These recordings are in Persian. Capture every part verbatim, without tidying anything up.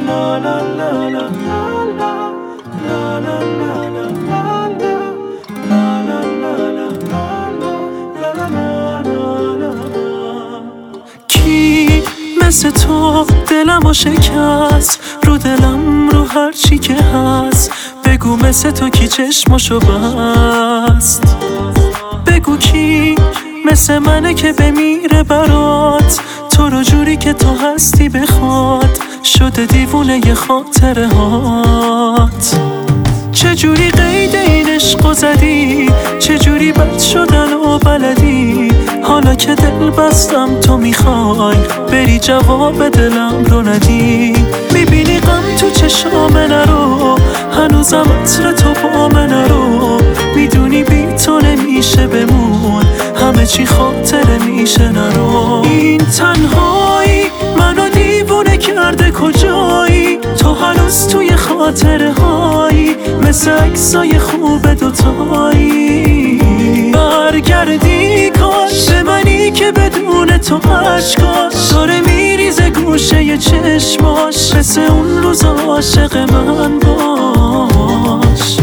کی مثل تو دلمو شکست، رو دلم رو هر چی که هست. بگو مثل تو کی چشمشو بست. بگو کی مثل منه که بمیره برات، تو رو جوری که تو هستی بخواد. شده دیوونه ی خاطره هات. چجوری قید این عشقو زدی، چجوری بد شدن و بلدی. حالا که دل بستم تو میخوای بری جواب دلم رو ندی. میبینی غم تو چشام نرو، هنوزم عطر تو با من نرو. میدونی بی تو نمیشه بمون، همه چی خاطره میشه نرو. این تنهایی منو دیوونه کرده، کجایی تو هنوز توی خاطره هایی. مثل عکسای خوب دوتایی برگردی کاش به منی که بدون تو عشقاش داره میریزه گوشه ی چشماش. مثل اون روز عاشق من باش.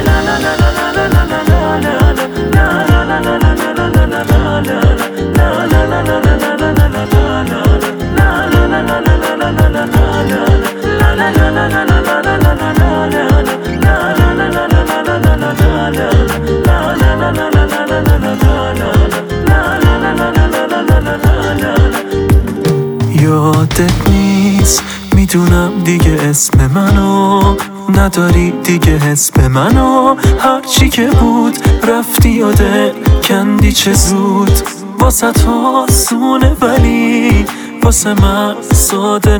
یادت نیست میدونم دیگه اسم منو نداری، دیگه حس به منو. هرچی که بود رفتی یاده کندی چه زود. واسه تو آسونه ولی واسه من ساده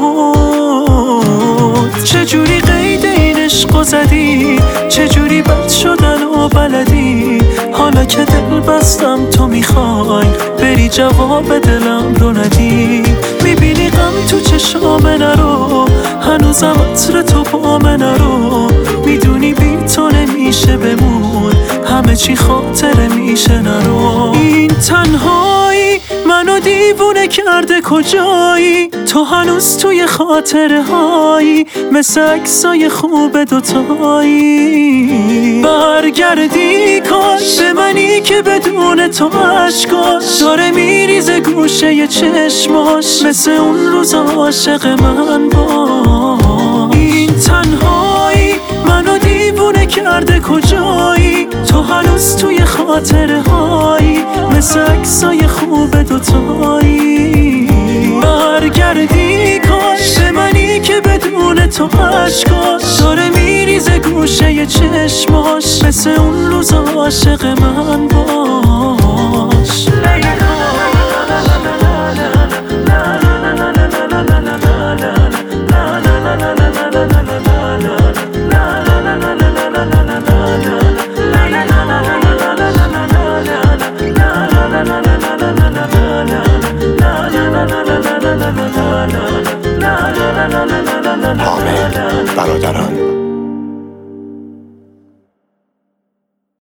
نبود. چجوری قید این عشقو زدی، چجوری بد شدن و بلدی. حالا که دل بستم تو میخوای بری جواب دلم رو ندی. میبینی غم تو چشام نرو، هنوزم عطر تو با من نرو. میدونی بی تو نمیشه بمون، همه چی خاطره میشه نرو. این تنهایی منو دیوونه کرده، کجایی تو هنوز توی خاطره هایی. مثل عکسای خوب دوتایی برگردی کاش به منی که بدون تو عشقاش داره میریزه گوشه ی چشماش. مثل اون روز عاشق من باش. این تنهایی منو دیوونه کرده، کجایی تو هنوز توی خاطره هایی. مثل عکسای خوب دوتایی برگردی کاش به منی که بدون تو عشقاش داره میریزه گوشه ی چشماش. مثل اون روز عاشق من باش. حامد برادران.